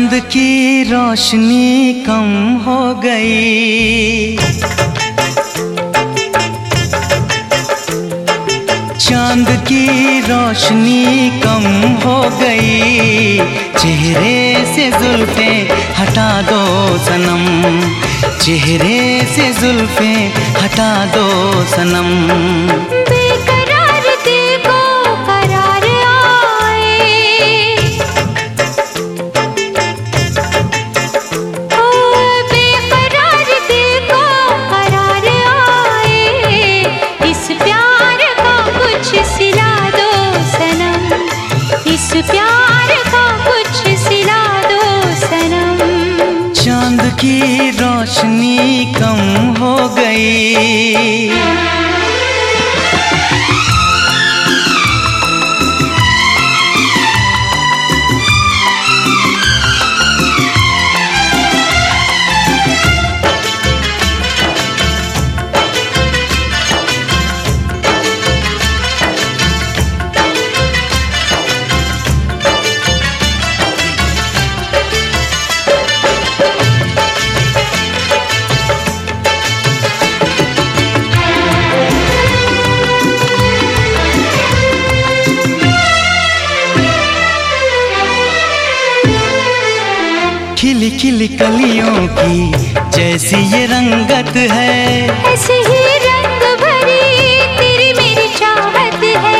चांद की रोशनी कम हो गई, चांद की रोशनी कम हो गई। चेहरे से जुल्फें हटा दो सनम, चेहरे से जुल्फें हटा दो सनम। प्यार का कुछ सिला दो सनम। चांद की रोशनी कम हो गई। खिली खिली कलियों की जैसी ये रंगत है, ऐसी ही रंग भरी तेरी मेरी चाहत है।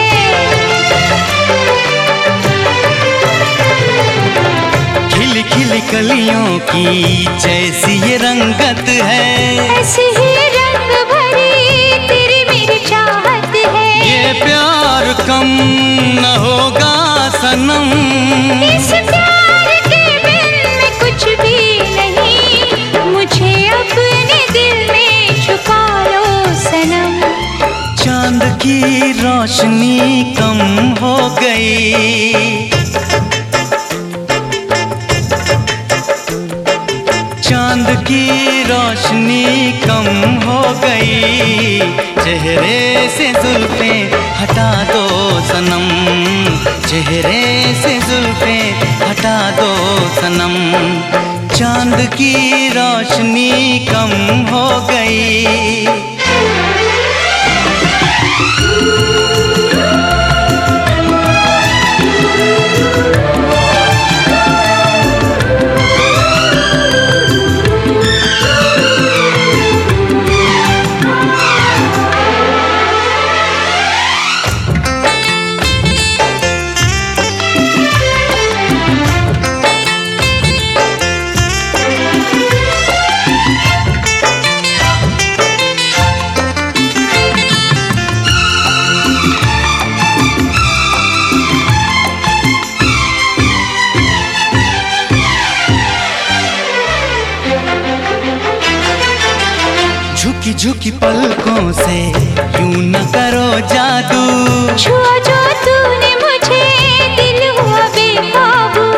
खिली खिली कलियों की जैसी ये रंगत है, ऐसी ही रंग भरी तेरी मेरी चाहत है। ये प्यार कम न होगा सनम, इस प्यार के बिन में कुछ भी नहीं, मुझे अपने दिल में छुपा लो सनम। चांद की रोशनी कम हो गई, चांद की रोशनी कम हो गई। चेहरे से जुल्फें हटा दो सनम, चेहरे से जुल्फें हटा दो सनम। चांद की रोशनी कम हो गई। झुकी झुकी पलकों से यूं न करो जादू, छुआ जो तूने मुझे दिल हुआ बेकाबू।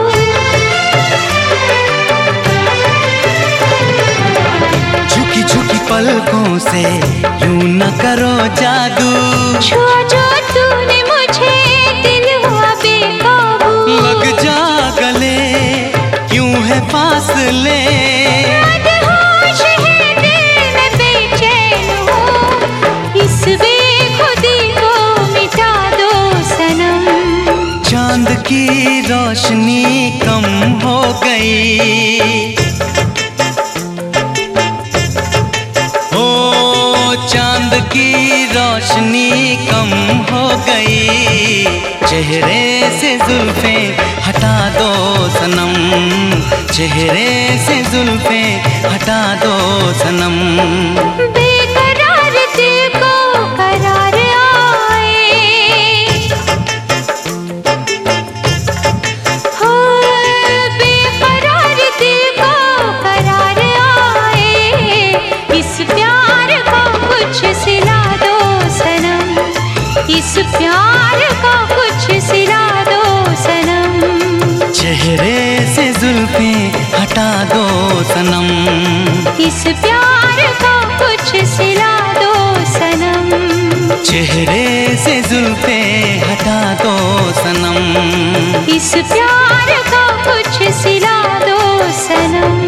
झुकी झुकी पलकों से यूं न करो जादू, छुआ जो तूने मुझे दिल हुआ बेकाबू। लग जा गले क्यों है फासले, चांद की रोशनी कम हो गई। ओ चांद की रोशनी कम हो गई। चेहरे से जुल्फें हटा दो सनम, चेहरे से जुल्फें हटा दो सनम। बेकरार दिल को करार इस प्यार का कुछ सिला दो सनम। चेहरे से जुल्फें हटा दो सनम, इस प्यार का कुछ चेहरे से जुल्फे हटा दो सनम, इस प्यार का कुछ सिला दो सनम।